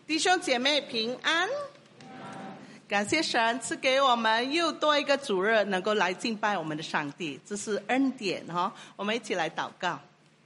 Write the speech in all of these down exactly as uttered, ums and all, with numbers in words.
弟兄姐妹平安，感谢神赐给我们又多一个主日能够来敬拜我们的上帝，这是恩典哈。我们一起来祷告。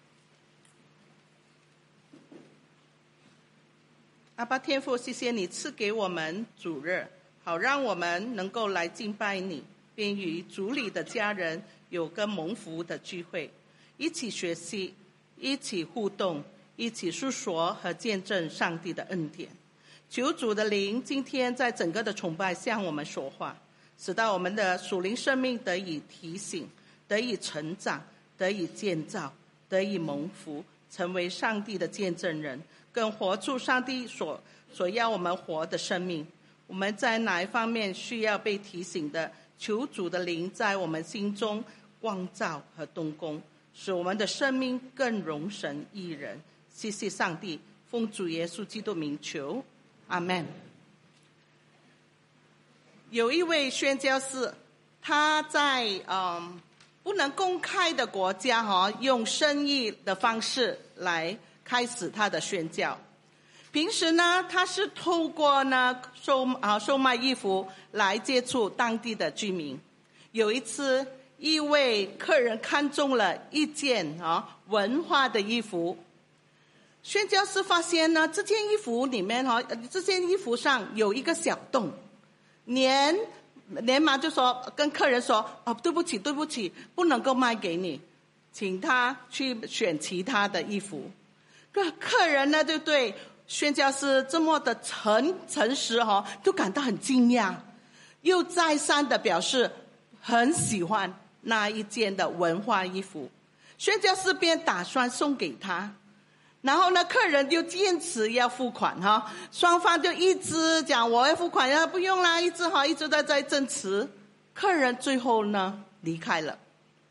阿爸天父，谢谢你赐给我们主日，好让我们能够来敬拜你，并与主里的家人有个蒙福的聚会，一起学习，一起互动，一起述说和见证上帝的恩典。求主的灵今天在整个的崇拜向我们说话，使到我们的属灵生命得以提醒，得以成长，得以建造，得以蒙福，成为上帝的见证人，更活出上帝所所要我们活的生命。我们在哪一方面需要被提醒的，求主的灵在我们心中光照和动工，使我们的生命更荣神益人。谢谢上帝，奉主耶稣基督名求，阿们。有一位宣教士，他在嗯不能公开的国家哈、哦，用生意的方式来开始他的宣教。平时呢，他是透过呢售啊售卖衣服来接触当地的居民。有一次，一位客人看中了一件啊文化的衣服。宣教士发现呢，这件衣服里面哈，这件衣服上有一个小洞，连连忙就说跟客人说：“哦，对不起，对不起，不能够卖给你，请他去选其他的衣服。”个客人呢，就对宣教士这么的诚诚实哈，就感到很惊讶，又再三的表示很喜欢那一件的文化衣服。宣教士便打算送给他。然后呢，客人就坚持要付款哈，双方就一直讲我要付款，要不用啦，一直哈一直在在争执。客人最后呢离开了。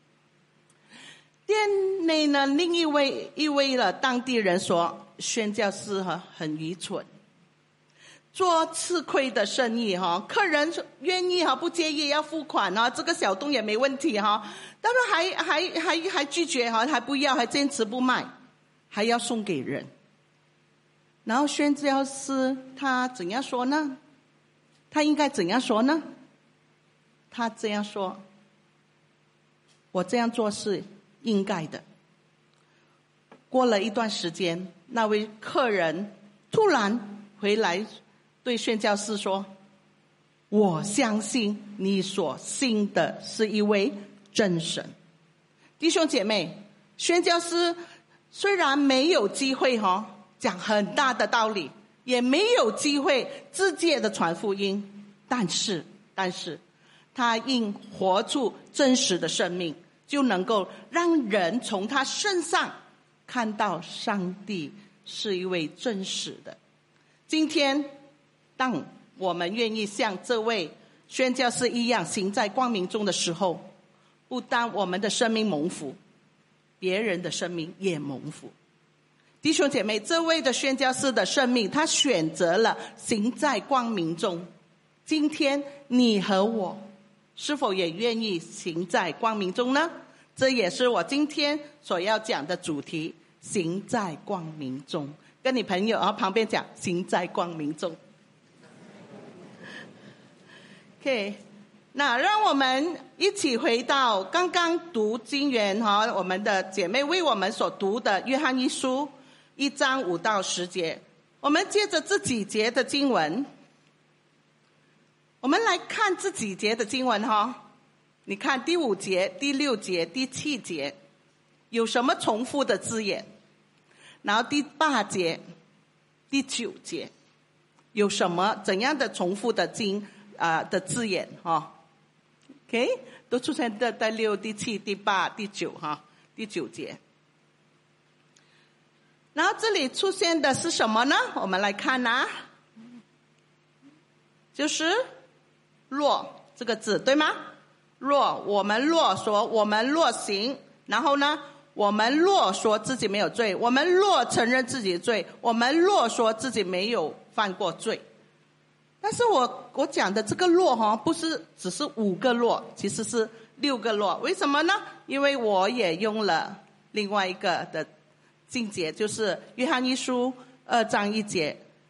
店内呢，另一位一位的当地人说，宣教士哈很愚蠢，做吃亏的生意哈，客人愿意哈不介意要付款哈，这个小洞也没问题哈，但是还还还还拒绝哈，还不要，还坚持不卖。还要送给人。然后宣教士他怎样说呢？他应该怎样说呢？他这样说：我这样做是应该的。过了一段时间，那位客人突然回来对宣教士说：我相信你所信的是一位真神。弟兄姐妹，宣教士虽然没有机会哈、哦、讲很大的道理，也没有机会直接的传福音，但是但是他因活出真实的生命，就能够让人从他身上看到上帝是一位真实的。今天当我们愿意像这位宣教士一样行在光明中的时候，不但我们的生命蒙福，别人的生命也蒙福。弟兄姐妹，这位的宣教士的生命，他选择了行在光明中。今天你和我是否也愿意行在光明中呢？这也是我今天所要讲的主题，行在光明中。跟你朋友啊旁边讲，行在光明中。OK，那让我们一起回到刚刚读经文哈，我们的姐妹为我们所读的约翰一书一章五到十节。我们接着这几节的经文，我们来看这几节的经文哈。你看第五节、第六节、第七节有什么重复的字眼？然后第八节、第九节有什么怎样的重复的经啊、呃、的字眼哈？ OK， 都出现在第六、第七、第八、第九哈，第九节。然后这里出现的是什么呢？我们来看啊，就是若这个字，对吗？若，我们若说，我们若行，然后呢，我们若说自己没有罪，我们若承认自己的罪，我们若说自己没有犯过罪。但是我我讲的这个若哈，不是只是五个若，其实是六个若。为什么呢？因为我也用了另外一个的经节，就是约翰一书二章一节，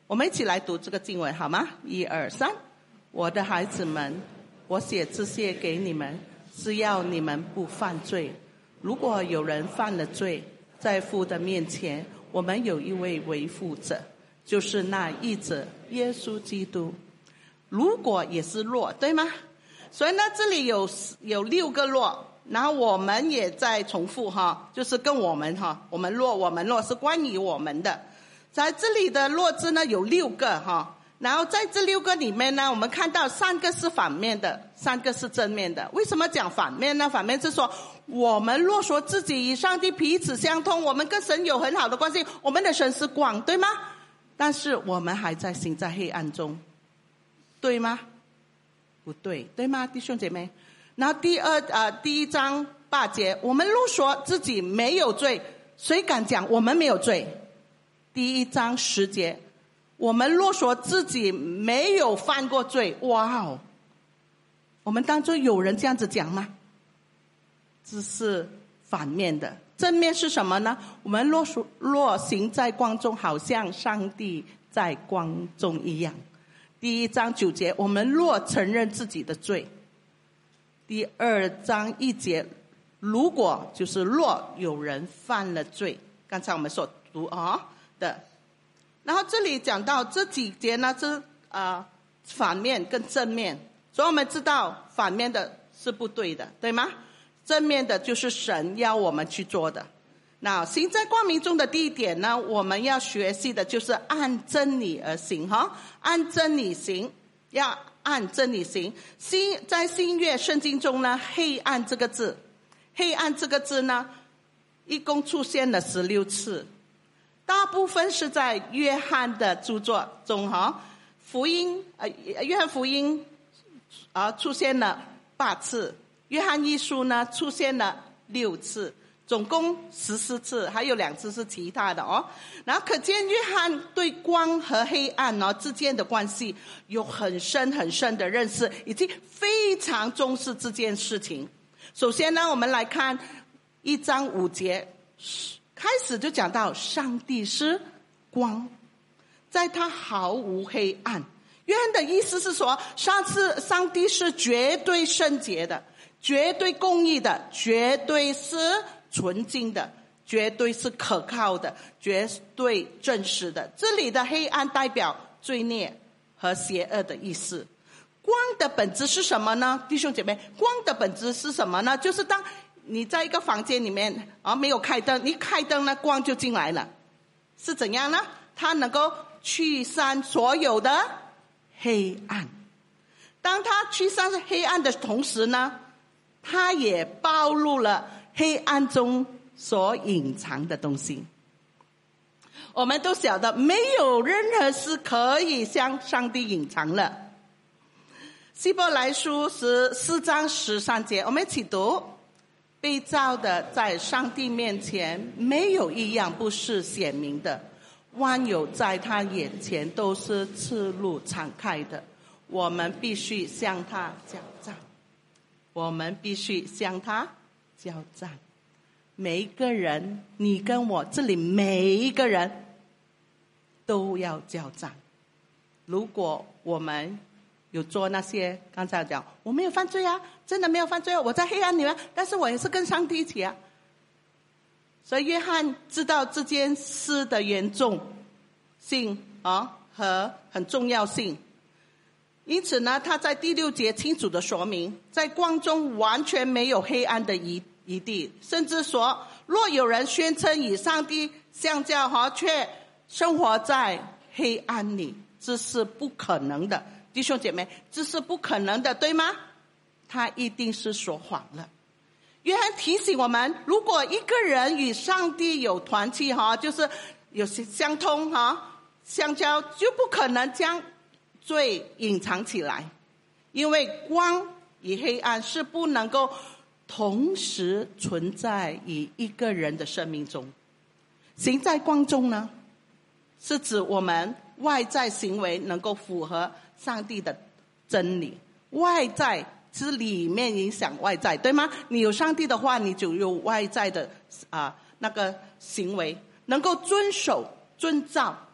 我们一起来读这个经文好吗？一二三。我的孩子们，我写这些给你们，是要你们不犯罪。如果有人犯了罪，在父的面前，我们有一位为父者，就是那义者耶稣基督。如果也是若，对吗？所以呢，这里有有六个若，然后我们也在重复哈，就是跟我们哈，我们若我们若是关于我们的。在这里的若字呢有六个哈，然后在这六个里面呢，我们看到三个是反面的，三个是正面的。为什么讲反面呢？反面是说，我们若说自己与上帝彼此相通，我们跟神有很好的关系，我们的神是光，对吗？但是我们还在行在黑暗中，对吗？不对，对吗，弟兄姐妹？然后第二呃第一章八节，我们若说自己没有罪，谁敢讲我们没有罪？第一章十节，我们若说自己没有犯过罪，哇哦，我们当中有人这样子讲吗？这是反面的。正面是什么呢？我们若说若行在光中，好像上帝在光中一样。第一章九节，我们若承认自己的罪。第二章一节，如果就是若有人犯了罪，刚才我们所读啊的。然后这里讲到这几节呢，是呃反面跟正面，所以我们知道反面的是不对的，对吗？正面的就是神要我们去做的。那行在光明中的第一点呢，我们要学习的就是按真理而行哈，按真理行，要按真理行。新在新约圣经中呢，黑暗这个字，黑暗这个字呢，一共出现了十六次，大部分是在约翰的著作中哈，福音呃约翰福音啊、呃、出现了八次，约翰一书呢出现了六次。总共十四次，还有两次是其他的哦。然后可见约翰对光和黑暗哦之间的关系有很深很深的认识，以及非常重视这件事情。首先呢，我们来看一章五节，开始就讲到上帝是光，在他毫无黑暗。约翰的意思是说，上次上帝是绝对圣洁的，绝对公义的，绝对是纯净的，绝对是可靠的，绝对真实的。这里的黑暗代表罪孽和邪恶的意思。光的本质是什么呢？弟兄姐妹，光的本质是什么呢？就是当你在一个房间里面啊，没有开灯，你开灯呢，光就进来了。是怎样呢？它能够驱散所有的黑暗。当它驱散黑暗的同时呢，它也暴露了黑暗中所隐藏的东西。我们都晓得，没有任何事可以向上帝隐藏了。希伯来书十四章十三节，我们一起读：被造的在上帝面前没有一样不是显明的，万有在他眼前都是赤露敞开的。我们必须向他交账，我们必须向他交账。每一个人，你跟我这里每一个人都要交账。如果我们有做那些刚才讲我没有犯罪啊，真的没有犯罪啊，我在黑暗里面，但是我也是跟上帝一起啊。所以约翰知道这件事的严重性啊和很重要性，因此呢，他在第六节清楚的说明，在光中完全没有黑暗的疑疑地，甚至说，若有人宣称与上帝相交哈，却生活在黑暗里，这是不可能的。弟兄姐妹，这是不可能的，对吗？他一定是说谎了。约翰提醒我们，如果一个人与上帝有团契哈，就是有相通哈，相交，就不可能将罪隐藏起来，因为光与黑暗是不能够同时存在于一个人的生命中。行在光中呢，是指我们外在行为能够符合上帝的真理，外在是里面影响外在，对吗？你有上帝的话，你就有外在的啊、呃、那个行为，能够遵守遵照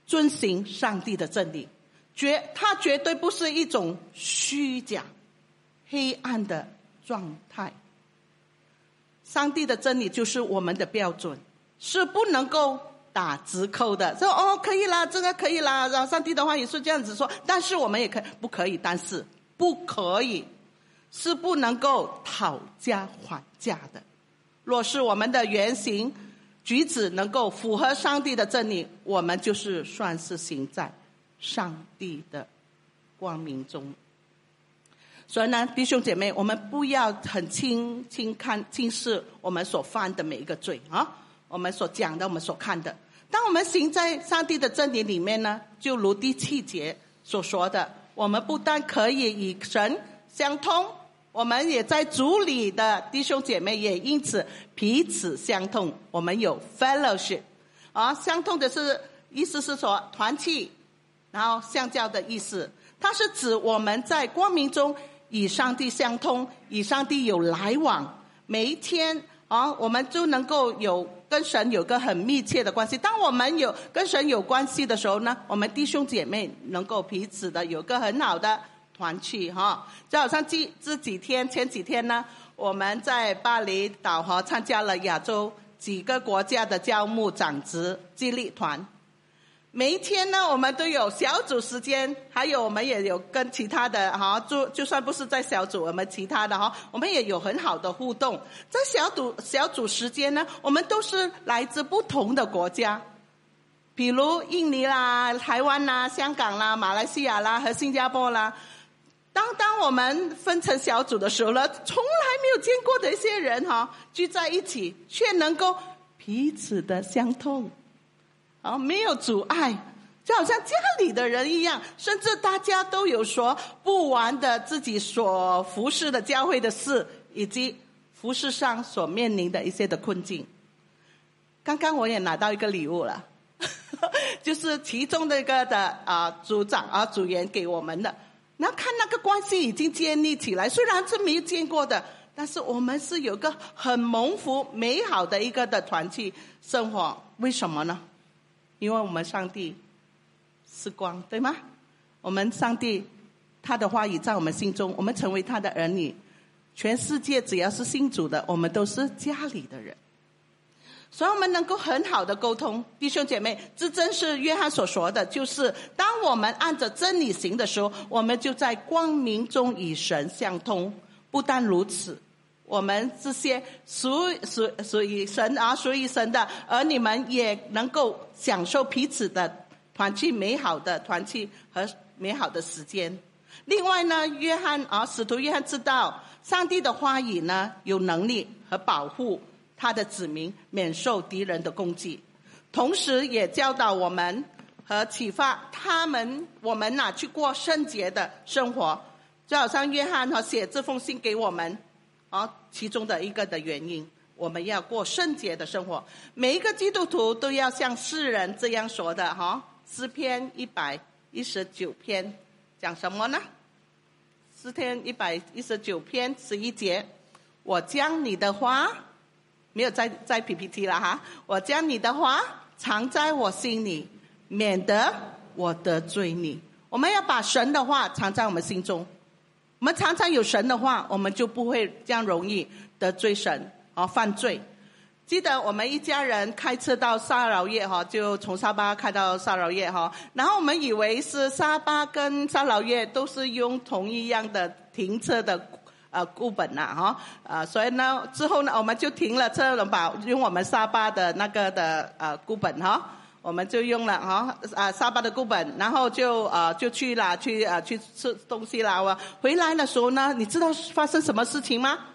遵行上帝的真理，绝它绝对不是一种虚假黑暗的状态。上帝的真理就是我们的标准，是不能够打折扣的。说哦可以啦，这个可以啦，然后上帝的话也是这样子说，但是我们也可以不可以，但是不可以，是不能够讨价还价的。若是我们的言行举止能够符合上帝的真理，我们就是算是行在上帝的光明中。所以呢，弟兄姐妹，我们不要很轻轻看轻视我们所犯的每一个罪啊，我们所讲的，我们所看的。当我们行在上帝的真理里面呢，就如第七节所说的，我们不但可以与神相通，我们也在主里的弟兄姐妹也因此彼此相通，我们有 fellowship 啊，相通的是意思是说团契，然后相交的意思，它是指我们在光明中与上帝相通，与上帝有来往，每一天啊，我们就能够有跟神有个很密切的关系。当我们有跟神有关系的时候呢，我们弟兄姐妹能够彼此的有个很好的团契哈。就好像这这几天前几天呢，我们在巴厘岛哈参加了亚洲几个国家的教牧长职激励团。每一天呢，我们都有小组时间，还有我们也有跟其他的哈，就就算不是在小组，我们其他的哈，我们也有很好的互动。在小组小组时间呢，我们都是来自不同的国家，比如印尼啦、台湾啦、香港啦、马来西亚啦和新加坡啦。当当我们分成小组的时候呢，从来没有见过的一些人哈聚在一起，却能够彼此的相通。哦，没有阻碍，就好像家里的人一样，甚至大家都有说不完的自己所服侍的教会的事，以及服侍上所面临的一些的困境。刚刚我也拿到一个礼物了，就是其中的一个的啊、呃、组长啊组员给我们的。然后看那个关系已经建立起来，虽然是没有见过的，但是我们是有个很蒙福美好的一个的团契生活。为什么呢？因为我们上帝是光，对吗？我们上帝他的话语在我们心中，我们成为他的儿女，全世界只要是信主的，我们都是家里的人，所以我们能够很好的沟通。弟兄姐妹，这正是约翰所说的，就是当我们按着真理行的时候，我们就在光明中与神相通。不但如此，我们这些属属属于神啊属于神的儿女们也能够享受彼此的团契，美好的团契和美好的时间。另外呢，约翰啊使徒约翰知道上帝的话语呢有能力和保护他的子民免受敌人的攻击，同时也教导我们和启发他们我们哪、啊、去过圣洁的生活。就好像约翰和写这封信给我们啊，其中的一个的原因，我们要过圣洁的生活。每一个基督徒都要像诗人这样说的哈，诗篇一百一十九篇讲什么呢？诗篇一百一十九篇十一节，我将你的话，没有在在 P P T 了哈，我将你的话藏在我心里，免得我得罪你。我们要把神的话藏在我们心中。我们常常有神的话，我们就不会这样容易得罪神啊，犯罪。记得我们一家人开车到沙劳越哈，就从沙巴开到沙劳越哈，然后我们以为是沙巴跟沙劳越都是用同一样的停车的呃固本呐哈，呃所以呢之后呢我们就停了车了，把用我们沙巴的那个的呃固本哈。我们就用了哈啊沙巴的固本，然后就呃就去了去呃去吃东西了。我回来的时候呢，你知道发生什么事情吗？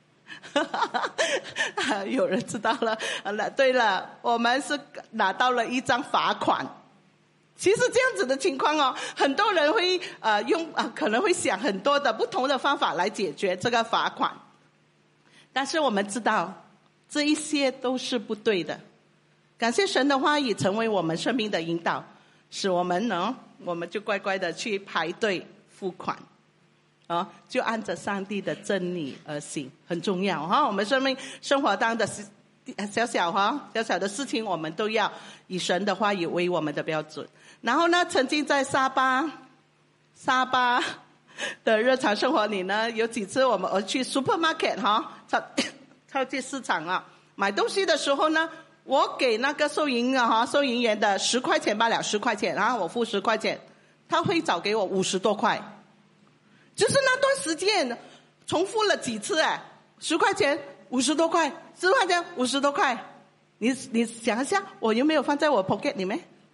有人知道了。对了，我们是拿到了一张罚款。其实这样子的情况哦，很多人会呃用啊、呃、可能会想很多的不同的方法来解决这个罚款，但是我们知道这一些都是不对的。感谢神的话语成为我们生命的引导，使我们呢，我们就乖乖的去排队付款，啊，就按着上帝的真理而行，很重要哈。我们生命生活当的小小哈小小的事情，我们都要以神的话语为我们的标准。 然后呢，曾经在沙巴沙巴的日常生活里呢，有几次我们我去 supermarket 哈，超超级市场啊，买东西的时候呢，我给那个收银啊哈收银员的十块钱罢了，十块钱，然后我付十块钱，他会找给我五十多块，就是那段时间重复了几次哎，十块钱五十多块，十块钱五十多块，你你想一下，我有没有放在我 pocket 里面？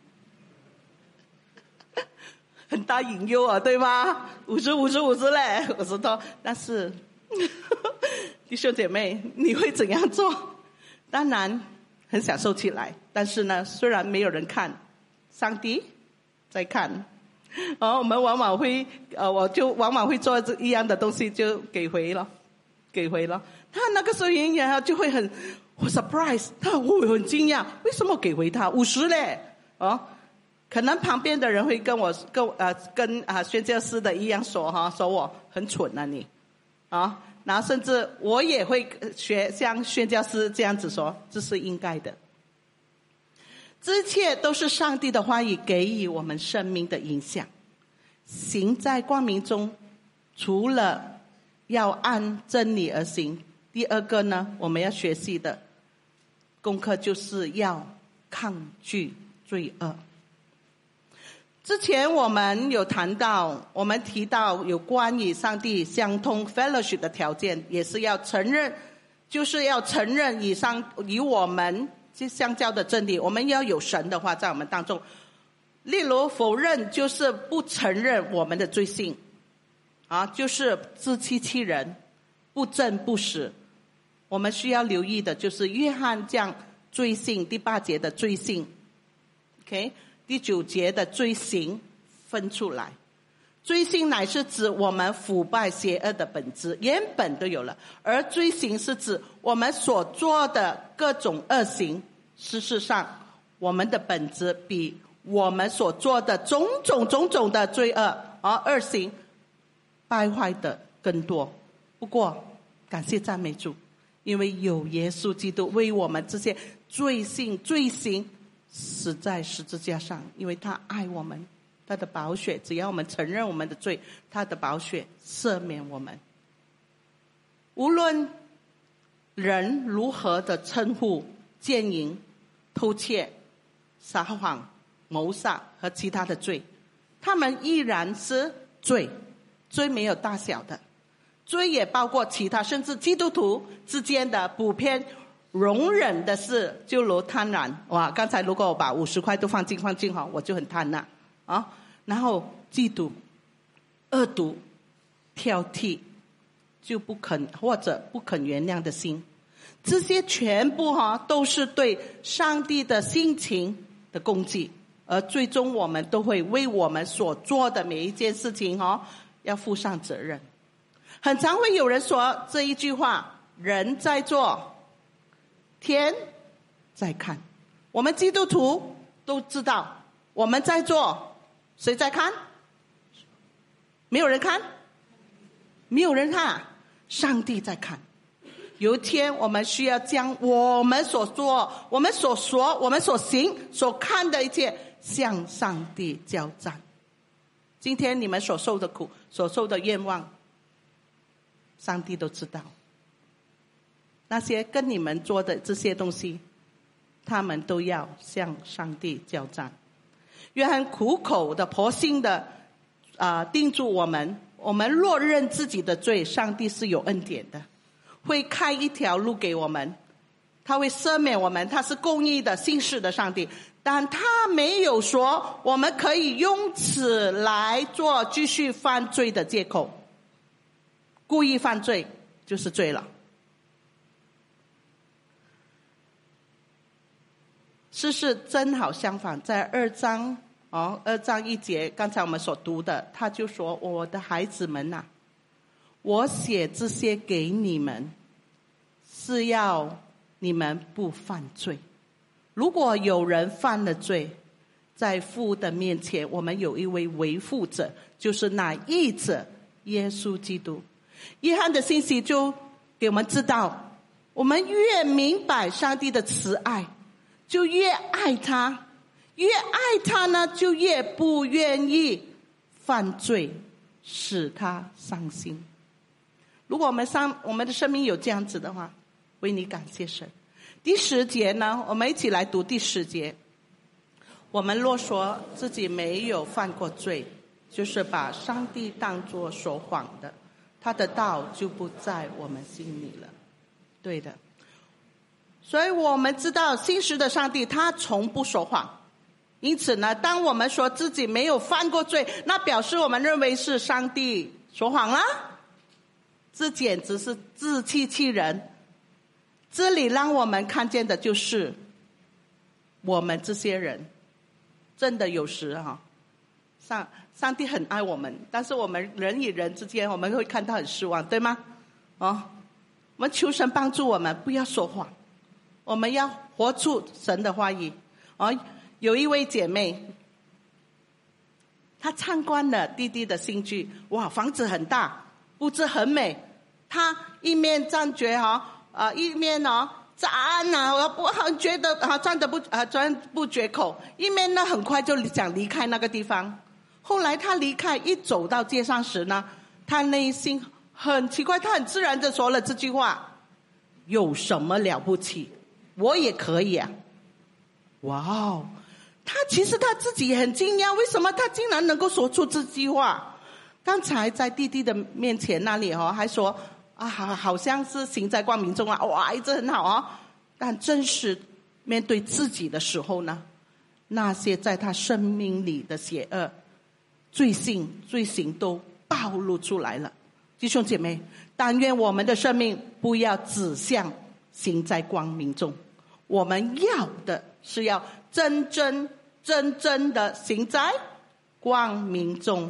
很大引诱啊，对吗？五十五十五十嘞，五十多。但是弟兄姐妹，你会怎样做？当然很享受起来，但是呢，虽然没有人看，上帝在看。哦，我们往往会呃，我就往往会做这一样的东西，就给回了，给回了。他那个收银员就会很我 surprise， 他会很惊讶，为什么给回他五十嘞？哦。可能旁边的人会跟我跟呃跟啊宣教师的一样说哈，说我很蠢啊你，啊，然后甚至我也会学像宣教师这样子说，这是应该的。这一切都是上帝的话语给予我们生命的影响。行在光明中，除了要按真理而行，第二个呢，我们要学习的功课就是要抗拒罪恶。之前我们有谈到，我们提到有关于上帝相通 fellowship 的条件，也是要承认，就是要承认以上与我们相交的真理，我们要有神的话在我们当中。例如否认就是不承认我们的罪性，啊，就是自欺欺人，不正不实。我们需要留意的就是约翰将罪性第八节的罪性 ，OK。第九节的罪行分出来，罪性乃是指我们腐败邪恶的本质，原本都有了，而罪行是指我们所做的各种恶行。事实上，我们的本质比我们所做的种种种种的罪恶而恶行败坏的更多。不过，感谢赞美主，因为有耶稣基督为我们这些罪性罪行死在十字架上，因为他爱我们，他的宝血，只要我们承认我们的罪，他的宝血赦免我们。无论人如何的称呼奸淫、偷窃、撒谎、谋杀和其他的罪，他们依然是罪。罪没有大小的，罪也包括其他，甚至基督徒之间的普遍容忍的事，就如贪婪。哇，刚才如果我把五十块都放进放进哈，我就很贪婪啊。然后嫉妒、恶毒、挑剔，就不肯或者不肯原谅的心，这些全部哈都是对上帝的心情的攻击，而最终我们都会为我们所做的每一件事情哈要负上责任。很常会有人说这一句话：人在做，天在看。我们基督徒都知道，我们在做，谁在看？没有人看，没有人看，上帝在看。有一天我们需要将我们所做、我们所说、我们所行、所看的一切向上帝交账。今天你们所受的苦、所受的愿望，上帝都知道。那些跟你们做的这些东西，他们都要向上帝交账。约翰苦口的婆心的啊、呃、叮嘱我们，我们若认自己的罪，上帝是有恩典的，会开一条路给我们，他会赦免我们，他是公义的信实的上帝。但他没有说我们可以用此来做继续犯罪的借口。故意犯罪就是罪了。事实正好相反，在二章哦，二章一节，刚才我们所读的，他就说：“我的孩子们呐、啊，我写这些给你们，是要你们不犯罪。如果有人犯了罪，在父的面前，我们有一位维护者，就是那义者耶稣基督。”约翰的信息就给我们知道，我们越明白上帝的慈爱，就越爱他， 越爱他呢，就越不愿意犯罪，使他伤心。如果我们上我们的生命有这样子的话，为你感谢神。第十节呢，我们一起来读第十节。我们若说自己没有犯过罪，就是把上帝当作说谎的，他的道就不在我们心里了。对的，所以我们知道信实的上帝他从不说谎。因此呢，当我们说自己没有犯过罪，那表示我们认为是上帝说谎了，这简直是自欺欺人。这里让我们看见的就是我们这些人真的有时哈、啊，上上帝很爱我们，但是我们人与人之间我们会看到很失望，对吗？哦，我们求神帮助我们不要说谎，我们要活出神的话语。哦，有一位姐妹，她参观了弟弟的新居，哇，房子很大，布置很美，她一面赞觉哈。啊、呃，一面呢赞啊，我不很觉得啊赞得不啊赞不绝口，一面呢很快就想离开那个地方。后来他离开，一走到街上时呢，他内心很奇怪，他很自然地说了这句话：有什么了不起？我也可以啊！哇哦，他其实他自己也很惊讶，为什么他竟然能够说出这句话？刚才在弟弟的面前那里哦，还说。啊，好，好像是行在光明中啊，哇，一直很好啊。但真实面对自己的时候呢，那些在他生命里的邪恶、罪性、罪行都暴露出来了。弟兄姐妹，但愿我们的生命不要只向行在光明中，我们要的是要真真真正的行在光明中。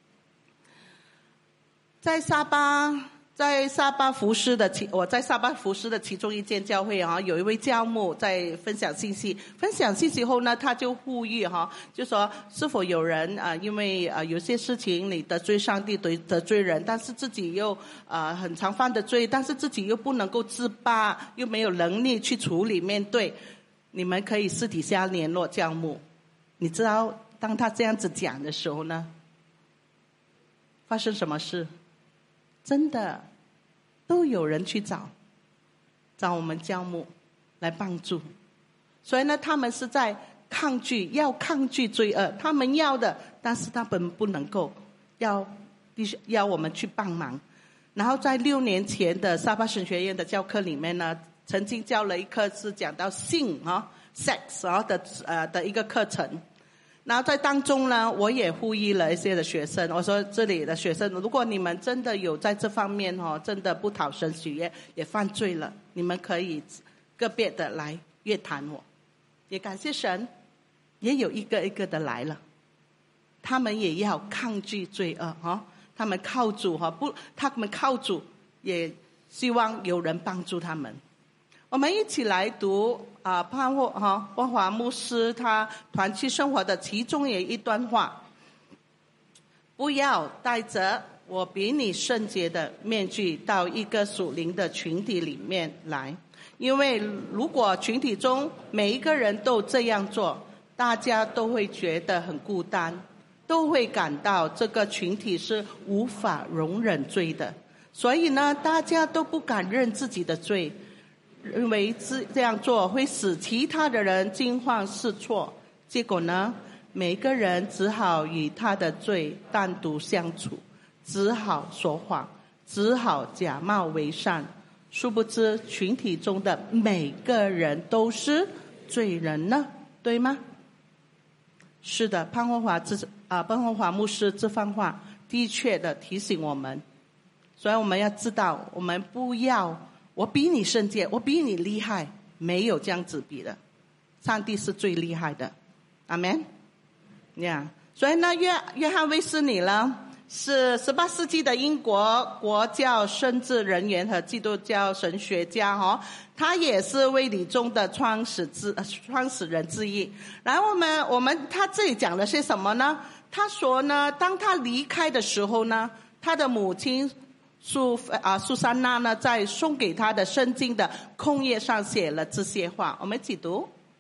在沙巴。在沙巴服侍的其我在沙巴服侍的其中一间教会啊，有一位教牧在分享信息，分享信息后呢，他就呼吁哈，就说是否有人啊，因为啊有些事情你得罪上帝，得得罪人，但是自己又啊很常犯的罪，但是自己又不能够自拔，又没有能力去处理面对，你们可以私底下联络教牧。你知道当他这样子讲的时候呢，发生什么事？真的都有人去找找我们教牧来帮助。所以呢，他们是在抗拒，要抗拒罪恶，他们要的，但是他们不能够，要要我们去帮忙。然后在六年前的沙巴神学院的教课里面呢，曾经教了一课是讲到性啊 sex 啊的呃的一个课程。然后在当中呢，我也呼吁了一些的学生，我说这里的学生，如果你们真的有在这方面哦，真的不讨神喜悦，也犯罪了，你们可以个别的来约谈我。也感谢神，也有一个一个的来了，他们也要抗拒罪恶哈，他们靠主哈，不，他们靠主，也希望有人帮助他们。我们一起来读啊，潘霍哈万华牧师他团契生活的其中有一段话：不要带着我比你圣洁的面具到一个属灵的群体里面来，因为如果群体中每一个人都这样做，大家都会觉得很孤单，都会感到这个群体是无法容忍罪的，所以呢，大家都不敢认自己的罪，认为这样做会使其他的人惊慌失措，结果呢，每个人只好与他的罪单独相处，只好说谎，只好假冒为善，殊不知群体中的每个人都是罪人呢，对吗？是的，潘霍华这啊，潘霍华牧师这番话的确的提醒我们，所以我们要知道，我们不要我比你圣洁，我比你厉害，没有这样子比的，上帝是最厉害的，阿们呀。Yeah. 所以呢，约约翰卫斯理呢是十八世纪的英国国教神职人员和基督教神学家哈，他也是卫理宗的创始之创始人之一。然后我们我们他这里讲的是什么呢？他说呢，当他离开的时候呢，他的母亲苏啊苏珊娜呢，在送给他的圣经的空页上写了这些话，我们一起读：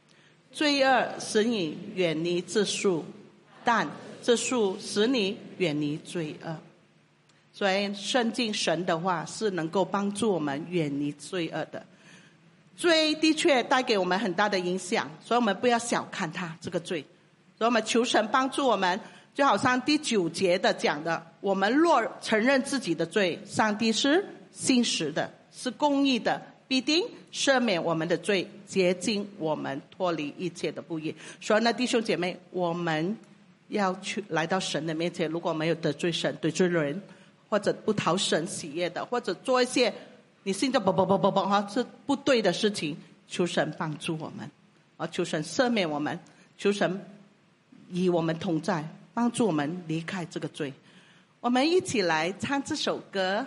罪恶使你远离这树，但这树使你远离罪恶。所以圣经神的话是能够帮助我们远离罪恶的。罪的确带给我们很大的影响，所以我们不要小看它这个罪。所以我们求神帮助我们，就好像第九节的讲的，我们若承认自己的罪，上帝是信实的，是公义的，必定赦免我们的罪，洁净我们，脱离一切的不义。所以呢，弟兄姐妹，我们要去来到神的面前，如果没有得罪神、得罪人，或者不讨神喜悦的，或者做一些你心中啵啵啵啵啵哈是不对的事情，求神帮助我们，啊，求神赦免我们，求神与我们同在，帮助我们离开这个罪。我们一起来唱这首歌。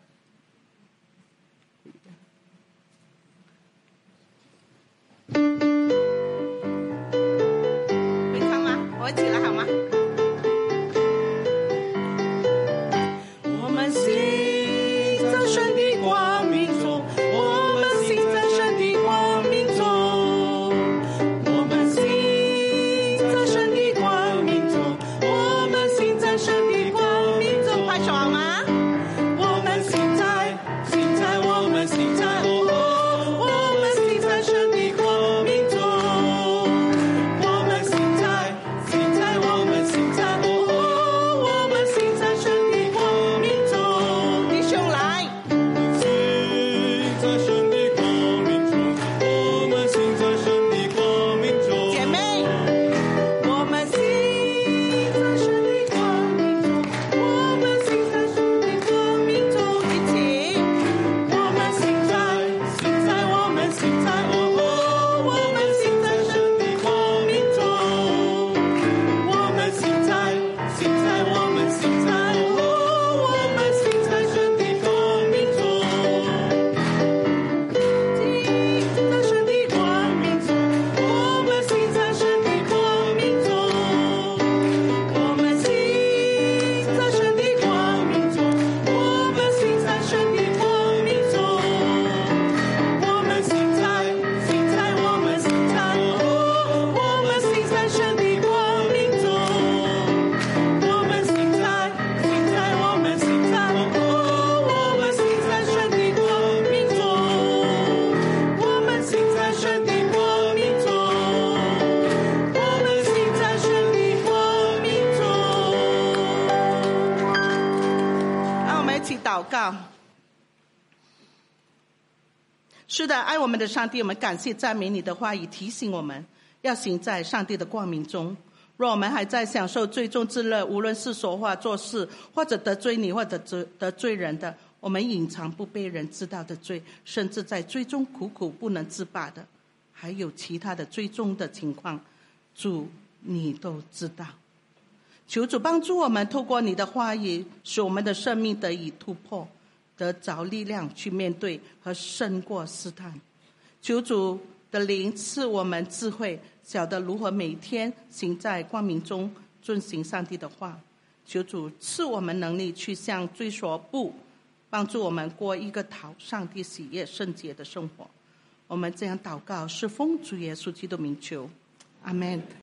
会唱吗？我一起来好吗？我们行在神的光明中，我们行在神的光明中，我们行在神的光明中，我们行在神的光明中，拍手好吗？我们行在，行在，我们行在，哦，我们行在神的光明中，我们行在，行在，我们行在，哦，我们行在神的光明中。弟兄来， 行在神的光明中，我们行在神的光明中。 姐妹，我们行在神的光明中，我们行在神的光明中，一起，我们行在，行在，我们行在，哦，我们行在神的光明中，我们行在，行在，我们行在，哦，我们行在神的光明中，行在神的光明中，我们行在神的光明中，我们行在神的光明中，我们行在神的光明中，我们行在，行在，我们行在，哦，我们行在神的光明中，我们行在，行在，我们行在，哦，我们行在神的光明中，我们行在神的光明中，我们行在神的光明中。让我们一起祷告。是的，爱我们的上帝，我们感谢赞美你的话语，提醒我们要行在上帝的光明中。若我们还在享受罪中之乐，无论是说话做事，或者得罪你，或者得罪人的，我们隐藏不被人知道的罪，甚至在罪中苦苦不能自拔的，还有其他的最终的情况，主你都知道。求主帮助我们，透过你的话语，使我们的生命得以突破，得着力量去面对和胜过试探。求主的灵赐我们智慧，晓得如何每天行在光明中，遵行上帝的话。求主赐我们能力去向追索不，帮助我们过一个讨上帝喜悦圣洁的生活。我们这样祷告，是奉主耶稣基督名求，阿们。